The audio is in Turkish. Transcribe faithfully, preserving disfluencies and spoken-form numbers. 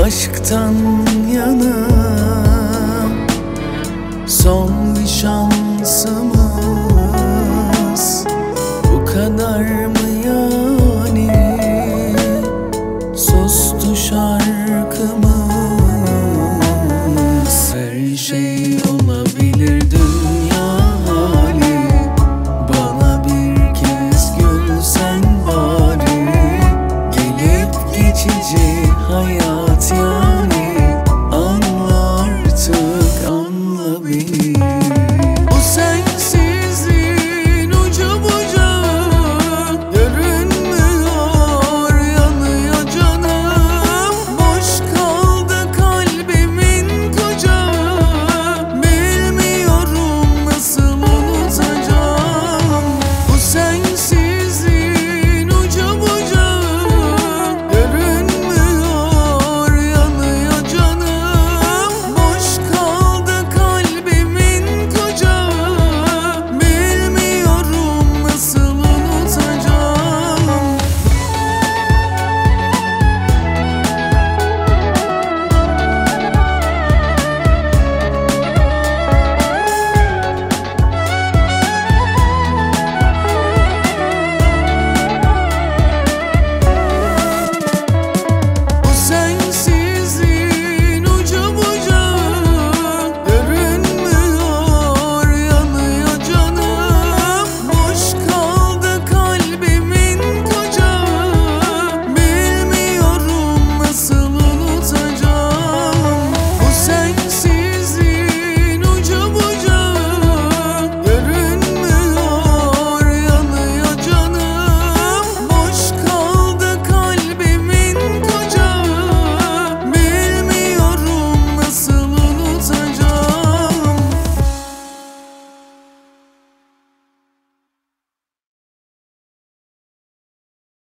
aşktan yana son bir şansımız. Bu kadar mı yani? Sustu şarkımız. Her şey olabilir dünya hali. Bana bir kez gülsen bari. Gelip geçici hayat ya.